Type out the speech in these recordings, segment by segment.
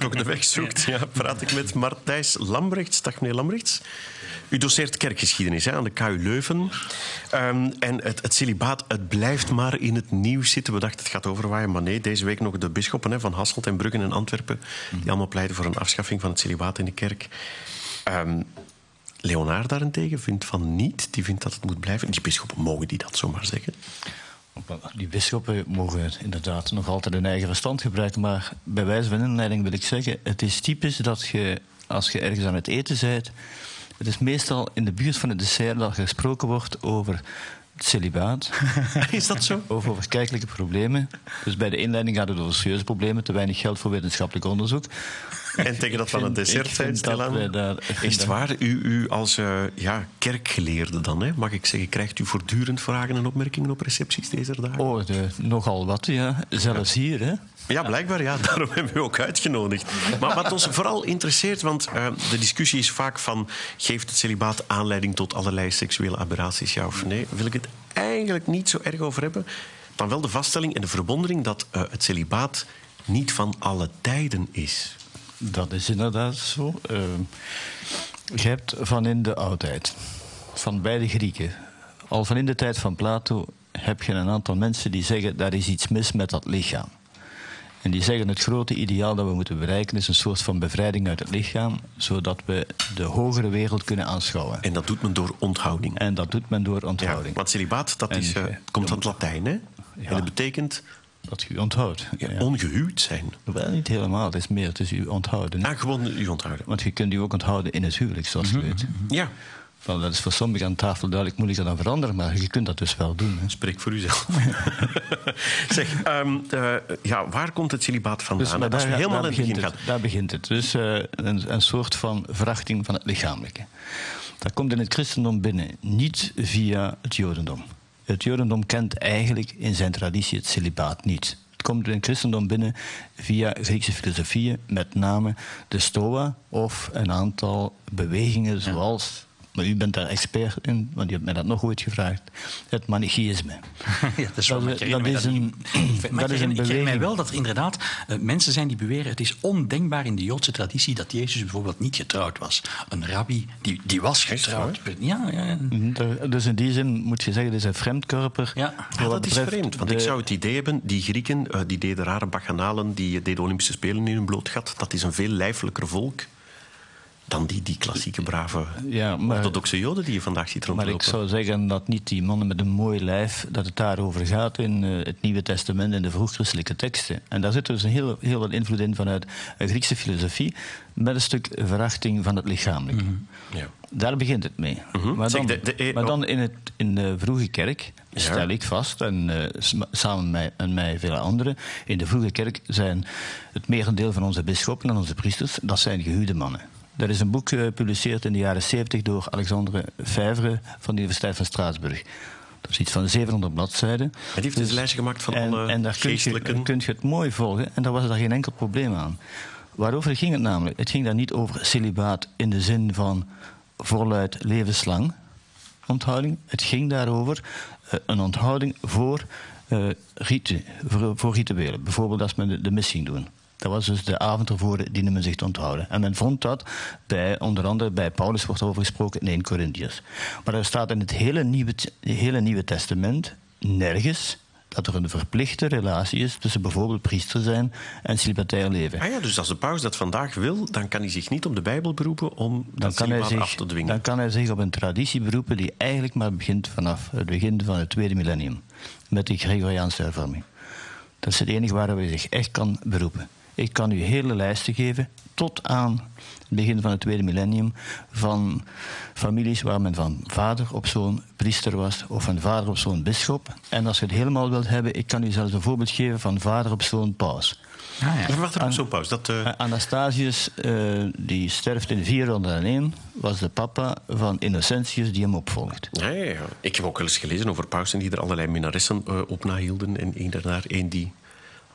toch de weg zoekt, praat ik met Martijs Lambrechts. Dag meneer Lambrechts. U doseert kerkgeschiedenis aan de KU Leuven. En het celibaat, het blijft maar in het nieuws zitten. We dachten het gaat overwaaien, maar nee. Deze week nog de bisschoppen van Hasselt en Brugge en Antwerpen, die allemaal pleiten voor een afschaffing van het celibaat in de kerk. Leonard daarentegen vindt van niet. Die vindt dat het moet blijven. Die bisschoppen, mogen die dat zomaar zeggen? Die bisschoppen mogen inderdaad nog altijd hun eigen verstand gebruiken. Maar bij wijze van inleiding wil ik zeggen, het is typisch dat je, als je ergens aan het eten bent, het is meestal in de buurt van het dessert dat gesproken wordt over het celibaat. Is dat zo? Over kerkelijke problemen. Dus bij de inleiding gaat het over serieuze problemen, te weinig geld voor wetenschappelijk onderzoek. En tegen dat van het dessert zijn stilaan. Is het waar? U als kerkgeleerde dan, hè, mag ik zeggen, krijgt u voortdurend vragen en opmerkingen op recepties deze dagen? Oh, nogal wat, ja. Zelfs hier, hè. Ja, blijkbaar, ja. Daarom hebben we u ook uitgenodigd. Maar wat ons vooral interesseert, want de discussie is vaak van, geeft het celibaat aanleiding tot allerlei seksuele aberraties, ja of nee? Wil ik het eigenlijk niet zo erg over hebben. Dan wel de vaststelling en de verwondering dat het celibaat niet van alle tijden is. Dat is inderdaad zo. Je hebt van in de oudheid, van bij de Grieken, al van in de tijd van Plato, heb je een aantal mensen die zeggen, daar is iets mis met dat lichaam. En die zeggen, het grote ideaal dat we moeten bereiken is een soort van bevrijding uit het lichaam, zodat we de hogere wereld kunnen aanschouwen. En dat doet men door onthouding. Ja, want celibaat, dat komt van het Latijn, hè? Ja. En dat betekent dat je onthoudt. Ja. Ongehuwd zijn. Wel, niet helemaal. Het is u onthouden. Gewoon u onthouden. Want je kunt u ook onthouden in het huwelijk, zoals je weet. Ja. Wel, dat is voor sommigen aan tafel duidelijk moeilijker dan voor anderen, maar je kunt dat dus wel doen. Hè. Spreek voor uzelf. Zeg, waar komt het celibaat vandaan? Dus, als we helemaal in het begin gaan. Daar begint het. Dus een soort van verachting van het lichamelijke. Dat komt in het christendom binnen, niet via het jodendom. Het jodendom kent eigenlijk in zijn traditie het celibaat niet. Het komt in het christendom binnen via Griekse filosofieën, met name de Stoa of een aantal bewegingen zoals, maar u bent daar expert in, want u hebt mij dat nog ooit gevraagd, het manichaïsme. Ja, dat is wel dat is een beweging. Ik herinner mij wel dat er inderdaad mensen zijn die beweren, het is ondenkbaar in de Joodse traditie dat Jezus bijvoorbeeld niet getrouwd was. Een rabbi die was getrouwd. Ja. Dus in die zin moet je zeggen, dit is een vreemdkörper. Ja, dat is vreemd, want ik zou het idee hebben, die Grieken, die deden rare bacchanalen, die deden Olympische Spelen in hun bloot gat. Dat is een veel lijfelijker volk dan die klassieke, brave orthodoxe Joden die je vandaag ziet rondlopen. Maar ik zou zeggen dat niet die mannen met een mooi lijf, dat het daarover gaat in het Nieuwe Testament en de vroeg-christelijke teksten. En daar zit dus heel wat invloed in vanuit Griekse filosofie, met een stuk verachting van het lichamelijke. Mm-hmm. Ja. Daar begint het mee. Mm-hmm. Maar dan in de vroege kerk stel ik vast, en samen met mij vele anderen, in de vroege kerk zijn het merendeel van onze bisschoppen en onze priesters, dat zijn gehuwde mannen. Er is een boek gepubliceerd in de jaren 70 door Alexandre Fèvre van de Universiteit van Straatsburg. Dat is iets van 700 bladzijden. En die heeft dus een lijstje gemaakt van alle geestelijken. En daar kun je het mooi volgen. En daar was er geen enkel probleem aan. Waarover ging het namelijk? Het ging daar niet over celibaat in de zin van voluit levenslang onthouding. Het ging daarover een onthouding voor rituelen. Bijvoorbeeld als men de mis ging doen. Dat was dus de avond ervoor diende men zich te onthouden. En men vond dat, onder andere bij Paulus wordt over gesproken in 1 Corinthiërs. Maar er staat in het hele Nieuwe Testament nergens dat er een verplichte relatie is tussen bijvoorbeeld priester zijn en celibatair leven. Ah ja, dus als de paus dat vandaag wil, dan kan hij zich niet op de Bijbel beroepen om dat celibaat af te dwingen. Dan kan hij zich op een traditie beroepen die eigenlijk maar begint vanaf het begin van het tweede millennium. Met de Gregoriaanse hervorming. Dat is het enige waar hij zich echt kan beroepen. Ik kan u hele lijsten geven, tot aan het begin van het tweede millennium, van families waar men van vader op zoon priester was, of van vader op zoon bisschop. En als je het helemaal wilt hebben, ik kan u zelfs een voorbeeld geven van vader op zoon paus. Wacht op zo'n paus. Anastasius, die sterft in 401, was de papa van Innocentius die hem opvolgt. Ja. Ik heb ook wel eens gelezen over pausen die er allerlei minnaressen op nahielden en één daarna één die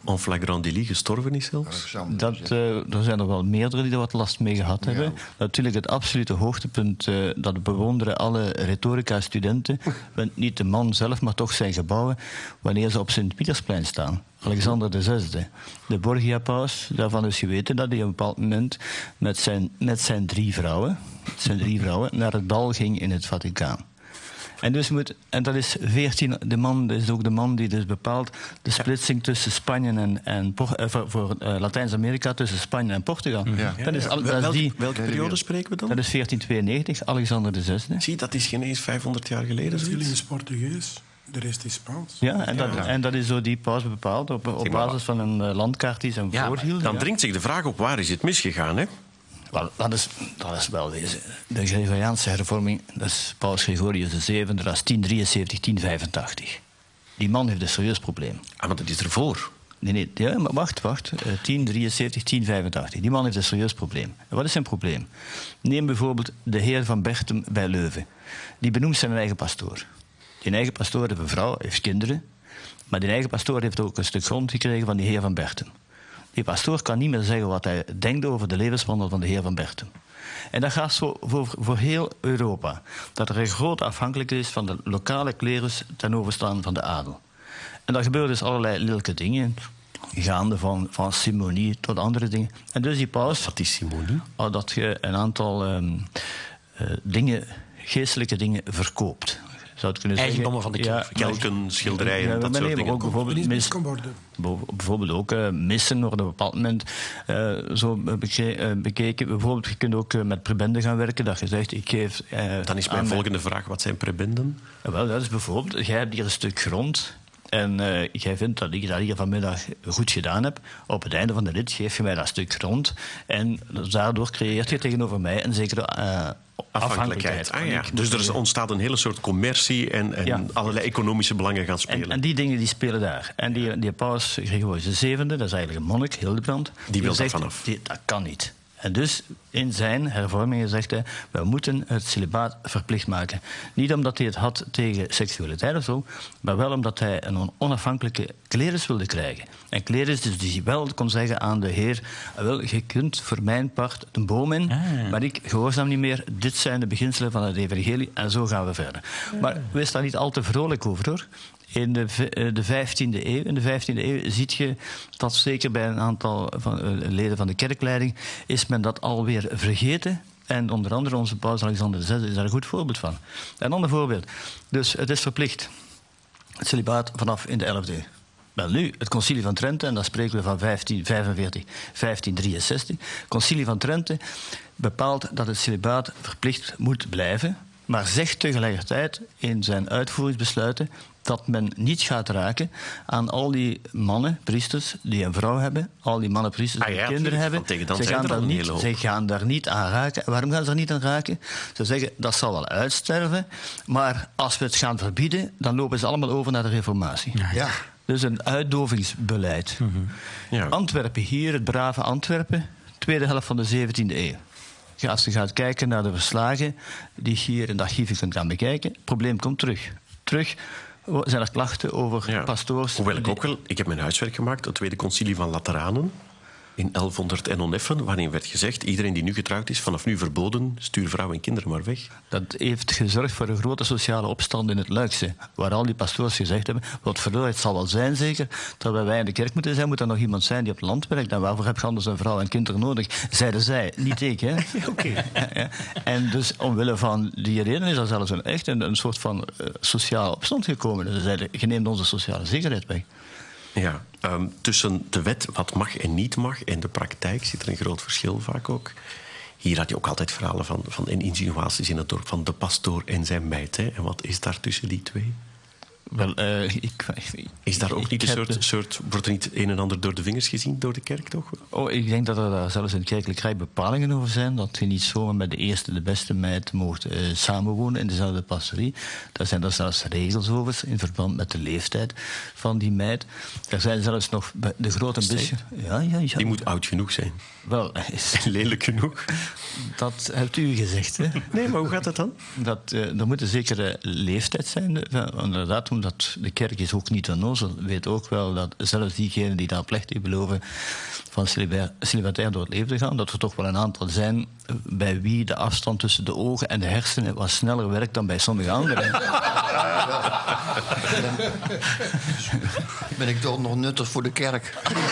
en flagrant délit gestorven is zelfs? Er zijn er wel meerdere die er wat last mee gehad hebben. Natuurlijk het absolute hoogtepunt, dat bewonderen alle retorica-studenten. Niet de man zelf, maar toch zijn gebouwen, wanneer ze op Sint-Pietersplein staan. Alexander VI, de Borgia-paus, daarvan is geweten dat hij op een bepaald moment met zijn drie vrouwen naar het bal ging in het Vaticaan. En dat is 14. Dat is ook de man die dus bepaalt de splitsing tussen Spanje en voor Latijns-Amerika tussen Spanje en Portugal. Ja. Welke periode spreken we dan? Dat is 1492, Alexander VI. Zie, dat is geen eens 500 jaar geleden. Jullie is Portugees, de rest is Spaans. Ja, en dat is zo die paus bepaald op basis van een landkaart die zijn voorhield. Dan dringt zich de vraag op, waar is het misgegaan, hè? Wel, dat is wel deze. De Gregoriaanse hervorming, dat is Paus Gregorius VII, dat is 1073, 1085. Die man heeft een serieus probleem. Ah, maar dat is ervoor. Nee, ja, maar wacht. 1073, 1085. Die man heeft een serieus probleem. En wat is zijn probleem? Neem bijvoorbeeld de heer van Berchem bij Leuven. Die benoemt zijn eigen pastoor. Die eigen pastoor heeft een vrouw, heeft kinderen. Maar die eigen pastoor heeft ook een stuk grond gekregen van die heer van Berchem. Die pastoor kan niet meer zeggen wat hij denkt over de levenswandel van de heer van Berchem. En dat gaat zo voor heel Europa. Dat er een grote afhankelijkheid is van de lokale klerus ten overstaan van de adel. En daar gebeuren dus allerlei lelijke dingen. Gaande van simonie tot andere dingen. En dus die paus... Wat is simonie? Dat je een aantal geestelijke dingen verkoopt. Zou het kunnen eigendommen van de kerk. Kelken, schilderijen, dat soort dingen. Ook bijvoorbeeld ook missen worden op een bepaald moment bekeken. Bijvoorbeeld, je kunt ook met prebenden gaan werken. Dat je zegt, ik geef... Dan is mijn volgende vraag, wat zijn prebenden? Wel, dat is bijvoorbeeld, jij hebt hier een stuk grond... En jij vindt dat ik dat hier vanmiddag goed gedaan heb. Op het einde van de rit geef je mij dat stuk grond. En daardoor creëert je tegenover mij een zekere afhankelijkheid. Dus er ontstaat een hele soort commercie en allerlei economische belangen gaan spelen. En die dingen die spelen daar. En die paus Gregorius VII, dat is eigenlijk een monnik, Hildebrand. Die wil daar vanaf. Dat kan niet. En dus in zijn hervormingen zegt hij, we moeten het celibaat verplicht maken. Niet omdat hij het had tegen seksualiteit of zo, maar wel omdat hij een onafhankelijke klerus wilde krijgen. En klerus dus die wel kon zeggen aan de heer, wel, je kunt voor mijn part een boom in, maar ik gehoorzaam niet meer. Dit zijn de beginselen van het evangelie en zo gaan we verder. Maar wees daar niet al te vrolijk over, hoor. In de 15e eeuw zie je dat zeker bij een aantal leden van de kerkleiding is men dat alweer vergeten. En onder andere onze paus Alexander VI is daar een goed voorbeeld van. Een ander voorbeeld. Dus het is verplicht. Het celibaat vanaf in de 11e eeuw. Wel nu, het Concilie van Trente, en dan spreken we van 1545, 1563. Het Concilie van Trente bepaalt dat het celibaat verplicht moet blijven, maar zegt tegelijkertijd in zijn uitvoeringsbesluiten dat men niet gaat raken aan al die mannen, priesters, die een vrouw hebben, al die mannen, priesters die kinderen hebben. Ze gaan daar niet aan raken. Waarom gaan ze er niet aan raken? Ze zeggen, dat zal wel uitsterven, maar als we het gaan verbieden, dan lopen ze allemaal over naar de reformatie. Ja. Dus een uitdovingsbeleid. Antwerpen, hier, het brave Antwerpen, tweede helft van de 17e eeuw. Als je gaat kijken naar de verslagen die hier in de archieven kunt gaan bekijken, het probleem komt terug. Zijn er klachten over pastoors? Hoewel ik heb mijn huiswerk gemaakt, het Tweede Concilie van Lateranen in 1100 en oneffen, waarin werd gezegd, iedereen die nu getrouwd is, vanaf nu verboden, stuur vrouwen en kinderen maar weg. Dat heeft gezorgd voor een grote sociale opstand in het Luikse, waar al die pastoors gezegd hebben, wat verdorie, het zal wel zijn zeker, terwijl wij in de kerk moeten zijn, moet er nog iemand zijn die op het land werkt. En waarvoor heb je anders een vrouw en kinderen nodig? Zeiden zij, niet ik, hè? Oké. Ja. En dus omwille van die reden is er zelfs een soort van sociale opstand gekomen. Dus ze zeiden, je neemt onze sociale zekerheid weg. Ja, tussen de wet wat mag en niet mag en de praktijk zit er een groot verschil vaak ook. Hier had je ook altijd verhalen van insinuaties in het dorp van de pastoor en zijn meid. Hè? En wat is daar tussen die twee? Wel, is daar ook niet een soort... Wordt er niet een en ander door de vingers gezien door de kerk, toch? Oh, ik denk dat er daar zelfs in het kerkelijk rijk bepalingen over zijn. Dat je niet zomaar met de eerste, de beste meid mocht samenwonen in dezelfde pastorie. Daar zijn er zelfs regels over in verband met de leeftijd van die meid. Er zijn zelfs nog de grote bisschop... Ja. Die moet oud genoeg zijn. Wel, lelijk genoeg. Dat hebt u gezegd, hè? Nee, maar hoe gaat dat dan? Er moet een zekere leeftijd zijn. Inderdaad, omdat de kerk is ook niet onnozel, weet ook wel dat zelfs diegenen die daar plechtig beloven van celibatair door het leven te gaan, dat er toch wel een aantal zijn bij wie de afstand tussen de ogen en de hersenen wat sneller werkt dan bij sommige anderen. Ben ik toch nog nuttig voor de kerk?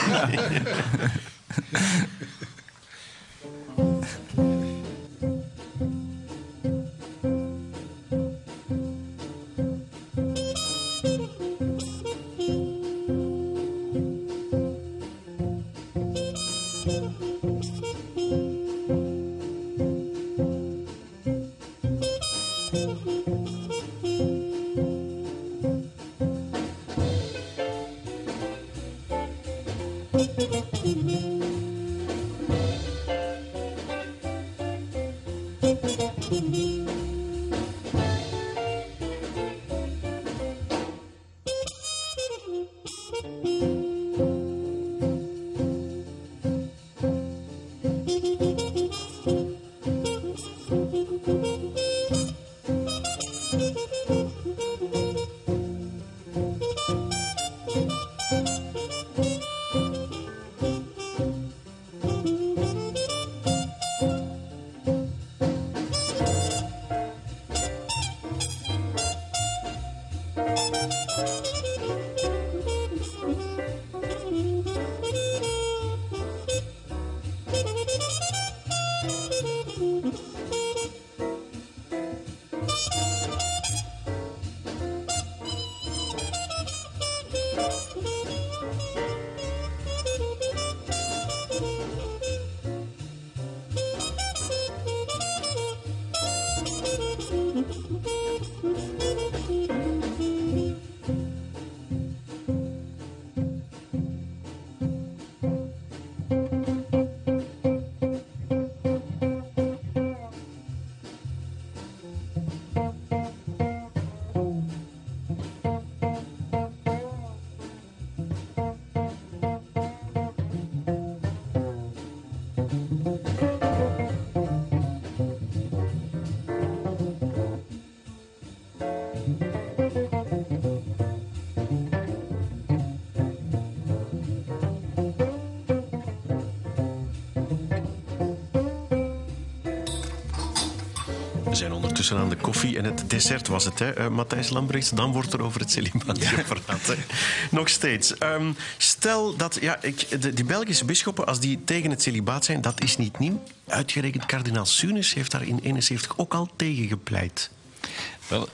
We zijn ondertussen aan de koffie en het dessert was het, hè? Matthijs Lambrechts, dan wordt er over het celibaat gepraat. Hè? Nog steeds. Stel dat die Belgische bisschoppen, als die tegen het celibaat zijn, dat is niet nieuw. Uitgerekend kardinaal Sunes heeft daar in 1971 ook al tegen gepleit. Wel,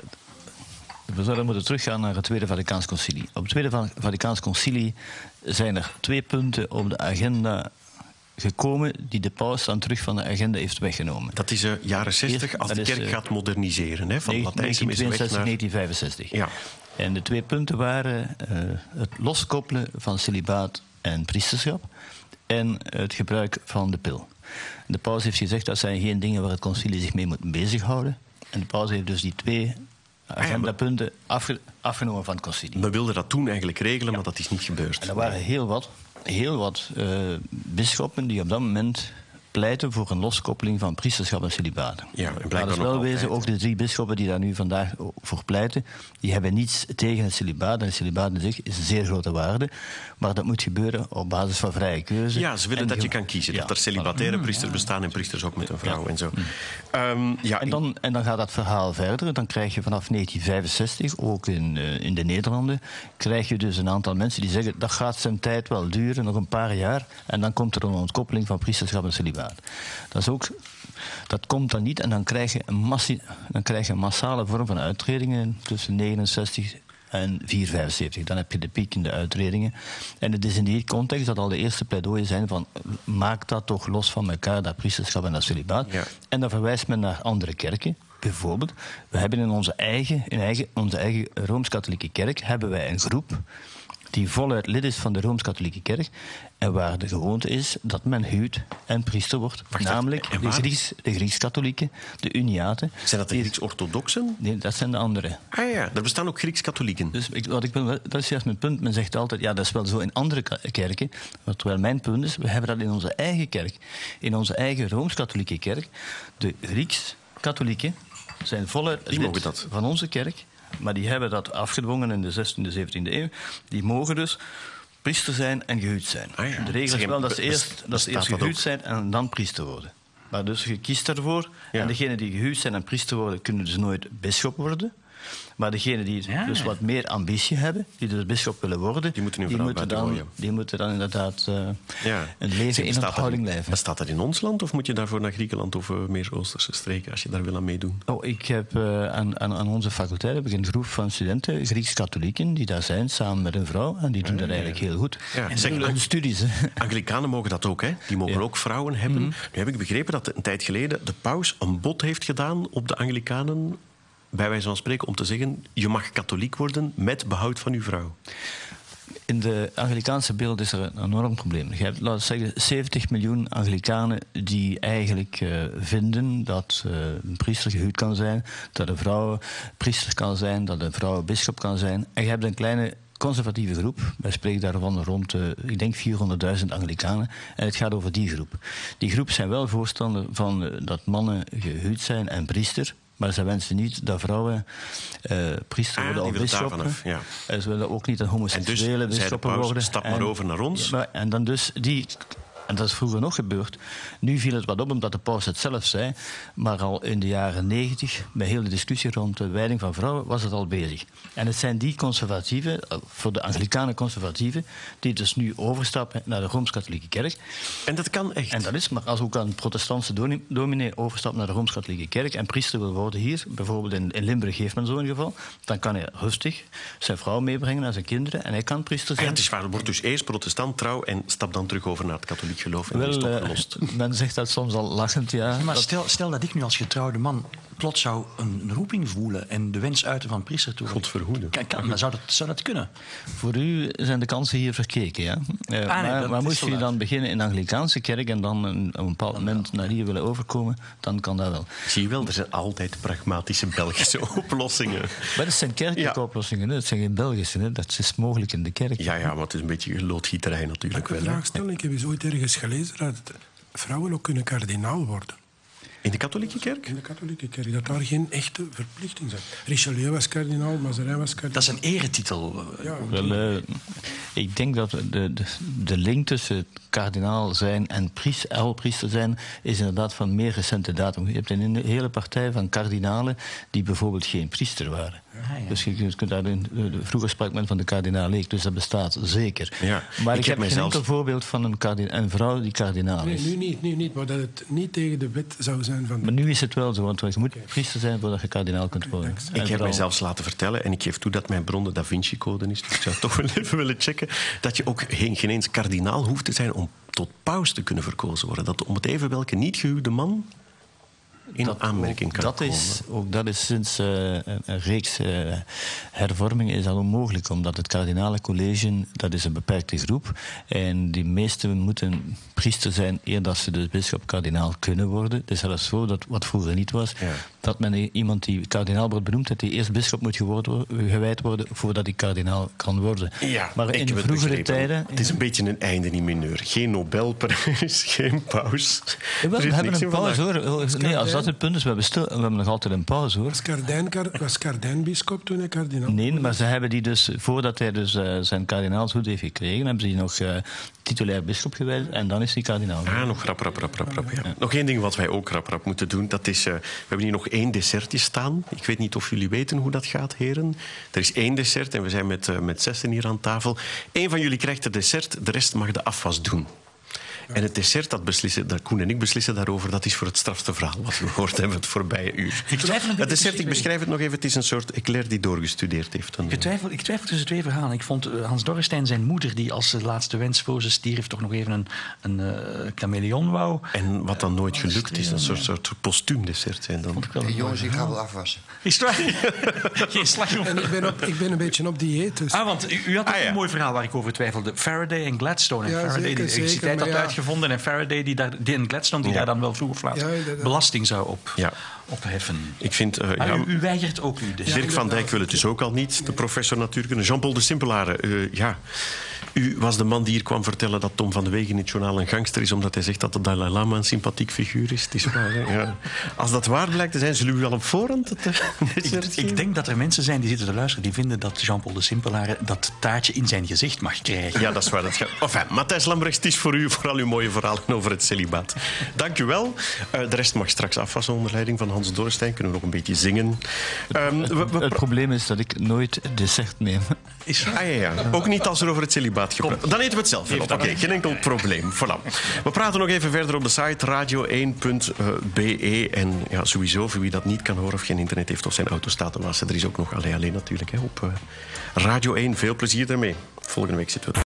we zouden moeten teruggaan naar het Tweede Vaticaans Concilie. Op het Tweede Vaticaans Concilie zijn er 2 punten op de agenda gekomen die de paus dan terug van de agenda heeft weggenomen. Dat is jaren 60, als de kerk gaat moderniseren. Hè, van Latijnse mis weg naar 1965. Ja. En de 2 punten waren het loskoppelen van celibaat en priesterschap en het gebruik van de pil. De paus heeft gezegd dat zijn geen dingen waar het concilie zich mee moet bezighouden. En de paus heeft dus die 2 agendapunten afgenomen van het concilie. We wilden dat toen eigenlijk regelen, maar dat is niet gebeurd. En er waren heel wat bisschoppen die op dat moment pleiten voor een loskoppeling van priesterschap en celibaat. Ja, en maar dat is wel wezen, ook de 3 bisschoppen die daar nu vandaag voor pleiten, die hebben niets tegen het celibaat. En het celibaat in zich is een zeer grote waarde, maar dat moet gebeuren op basis van vrije keuze. Ja, ze willen dat je kan kiezen. Dat er celibataire priesters bestaan en priesters ook met een vrouw en zo. En dan gaat dat verhaal verder. Dan krijg je vanaf 1965, ook in de Nederlanden, krijg je dus een aantal mensen die zeggen dat gaat zijn tijd wel duren, nog een paar jaar, en dan komt er een ontkoppeling van priesterschap en celibaat. Dat komt dan niet en dan krijg je een massale vorm van uittredingen tussen 69 en 475. Dan heb je de piek in de uittredingen. En het is in die context dat al de eerste pleidooien zijn van maak dat toch los van elkaar, dat priesterschap en dat celibaat. Ja. En dan verwijst men naar andere kerken. Bijvoorbeeld, we hebben in onze eigen Rooms-Katholieke Kerk hebben wij een groep die voluit lid is van de Rooms-Katholieke Kerk en waar de gewoonte is dat men huwt en priester wordt. Namelijk de Grieks-Katholieken, de Uniaten. Zijn dat de Grieks-Orthodoxen? Nee, dat zijn de anderen. Ah ja, er bestaan ook Grieks-Katholieken. Dus dat is juist mijn punt. Men zegt altijd, ja, dat is wel zo in andere kerken. Terwijl mijn punt is, we hebben dat in onze eigen kerk. In onze eigen Rooms-Katholieke Kerk. De Grieks-Katholieken zijn voluit lid van onze kerk. maar die hebben dat afgedwongen in de 16e, 17e eeuw. Die mogen dus priester zijn en gehuwd zijn. Ah, ja. De regel is wel dat ze eerst gehuwd zijn en dan priester worden. Maar dus je kiest daarvoor. Ja. En degenen die gehuwd zijn en priester worden, kunnen dus nooit bisschop worden. Maar degenen die dus wat meer ambitie hebben, die dus bisschop willen worden, die moeten dan inderdaad een leven Zeg, in onthouding blijven. Bestaat dat in ons land of moet je daarvoor naar Griekenland of meer Oosterse streken als je daar wil aan meedoen? Ik heb aan onze faculteit heb ik een groep van studenten, Grieks-katholieken, die daar zijn, samen met een vrouw. En die doen dat eigenlijk heel goed. Ja. En zeg, hun studies. Hè. Anglikanen mogen dat ook, hè? Die mogen ook vrouwen hebben. Nu heb ik begrepen dat een tijd geleden de paus een bod heeft gedaan op de Anglikanen, bij wijze van spreken, om te zeggen, je mag katholiek worden met behoud van uw vrouw. In de Anglikaanse beeld is er een enorm probleem. Je hebt, laten we zeggen, 70 miljoen Anglikanen die eigenlijk vinden dat een priester gehuwd kan zijn, dat een vrouw priester kan zijn, dat een vrouw bisschop kan zijn. En je hebt een kleine conservatieve groep. Wij spreken daarvan rond, ik denk 400.000 Anglikanen. En het gaat over die groep. Die groep zijn wel voorstander van dat mannen gehuwd zijn en priester. Maar ze wensen niet dat vrouwen priester worden of bisschoppen. Ze willen ook niet dat homoseksuele bisschoppen worden. Stap maar over naar ons. En dan dus en dat is vroeger nog gebeurd. Nu viel het wat op omdat de paus het zelf zei. Maar al in de jaren 90, bij heel de discussie rond de wijding van vrouwen, was het al bezig. En het zijn die conservatieven, voor de Anglikanen conservatieven, die dus nu overstappen naar de Rooms-Katholieke Kerk. En dat kan echt. En dat is, maar als ook een protestantse dominee overstapt naar de Rooms-Katholieke Kerk en priester wil worden hier, bijvoorbeeld in Limburg heeft men zo'n geval, dan kan hij rustig zijn vrouw meebrengen en zijn kinderen en hij kan priester zijn. Ja, het is waar, wordt dus eerst protestant trouw en stap dan terug over naar het katholiek geloof en wel, is het opgelost. Men zegt dat soms al lachend, ja. Maar stel dat ik nu als getrouwde man plots zou een roeping voelen en de wens uiten van priester te worden. God verhoede. Maar zou dat kunnen? Voor u zijn de kansen hier verkeken, ja. Maar moest je dan beginnen in de Anglikaanse kerk en dan op een bepaald moment naar hier willen overkomen, dan kan dat wel. Zie je wel, er zijn altijd pragmatische Belgische oplossingen. Maar dat zijn kerkelijke oplossingen, hè. Dat zijn geen Belgische. Hè. Dat is mogelijk in de kerk. Ja, maar het is een beetje loodgieterij natuurlijk wel. Ik wil een vraag stellen. Ik heb eens ooit ergens gelezen dat vrouwen ook kunnen kardinaal worden. In de katholieke kerk? In de katholieke kerk, dat daar geen echte verplichting is. Richelieu was kardinaal, Mazarin was kardinaal. Dat is een eretitel. Ja, wel, ik denk dat de link tussen kardinaal zijn en priester zijn is inderdaad van meer recente datum. Je hebt een hele partij van kardinalen die bijvoorbeeld geen priester waren. Ja. Dus je kunt daar vroeger sprak men van de kardinaal-leek, dus dat bestaat zeker. Ja. Maar ik heb geen enkel voorbeeld van een vrouw die kardinaal is. Nu niet, maar dat het niet tegen de wet zou zijn van... Maar nu is het wel zo, want je moet priester zijn voordat je kardinaal kunt worden. Ik heb mij zelfs laten vertellen, en ik geef toe dat mijn bron de Da Vinci-code is, dus ik zou toch wel even willen checken, dat je ook geen eens kardinaal hoeft te zijn om tot paus te kunnen verkozen worden. Dat om het even welke niet gehuwde man in aanmerking kan komen. Dat is sinds een reeks hervormingen is dat onmogelijk, omdat het kardinalencollege, dat is een beperkte groep en die meesten moeten priester zijn eer dat ze dus bisschop-kardinaal kunnen worden. Het is zelfs zo dat wat vroeger niet was, dat men iemand die kardinaal wordt benoemd, dat die eerst bisschop moet gewijd worden voordat hij kardinaal kan worden. Ja, maar in vroegere tijden... Het is een beetje een einde in mineur. Geen Nobelprijs, geen paus. We hebben een paus, hoor. Nee, als dat het punt is, we hebben nog altijd een paus, hoor. Was Cardijn bisschop toen hij kardinaal? Nee, maar ze hebben die dus, voordat hij dus zijn kardinaalshoed heeft gekregen, hebben ze die nog titulair bisschop gewijd en dan is hij kardinaal. Nog rap. Ja. Nog één ding wat wij ook rap moeten doen, dat is, we hebben hier nog 1 dessertje staan. Ik weet niet of jullie weten hoe dat gaat, heren. Er is 1 dessert en we zijn met 6 hier aan tafel. 1 van jullie krijgt het dessert, de rest mag de afwas doen. En het dessert, dat Koen en ik beslissen daarover, dat is voor het strafste verhaal wat we gehoord hebben het voorbije uur. Het dessert, ik beschrijf het nog even, het is een soort eclair die doorgestudeerd heeft. Ik twijfel tussen 2 verhalen. Ik vond Hans Dorrestein, zijn moeder, die als laatste wens voor ze stierf, toch nog even een chameleon wou. En wat dan nooit gelukt is, een soort postuum dessert zijn dan. Jongens, ik ga wel afwassen. Is het waar? Geen slag op. En ik ben een beetje op dieet. Dus. Want u had ook een mooi verhaal waar ik over twijfelde. Faraday en Gladstone. En Faraday, die de elektriciteit had uitgevonden, en Faraday die Gladstone die daar dan wel vroeg of laat belasting zou opheffen. Ik vind, u weigert ook nu. Dirk van Dijk wil het dus ook al niet, de professor natuurkunde. Jean-Paul de Simpelare, U was de man die hier kwam vertellen dat Tom van de Wegen in het journaal een gangster is, omdat hij zegt dat de Dalai Lama een sympathiek figuur is. Het is waar, hè? Ja. Als dat waar blijkt te zijn, zullen u al op voorhand ik denk dat er mensen zijn die zitten te luisteren die vinden dat Jean-Paul de Simpelaar dat taartje in zijn gezicht mag krijgen. Ja, dat is waar. Enfin, Matthijs Lambrechts, het is voor u vooral uw mooie verhalen over het celibaat. Dank u wel. De rest mag straks afwassen onder leiding van Hans Dorrestein. Kunnen we nog een beetje zingen. Het probleem is dat ik nooit dessert neem. Ja. Ook niet als er over het celibaat gepraat. Dan eten we het zelf wel op. Oké, geen enkel probleem. Voilà. We praten nog even verder op de site radio1.be. En ja, sowieso, voor wie dat niet kan horen of geen internet heeft of zijn auto staat te wassen, er is ook nog Allee Allee natuurlijk op Radio 1. Veel plezier ermee. Volgende week zitten we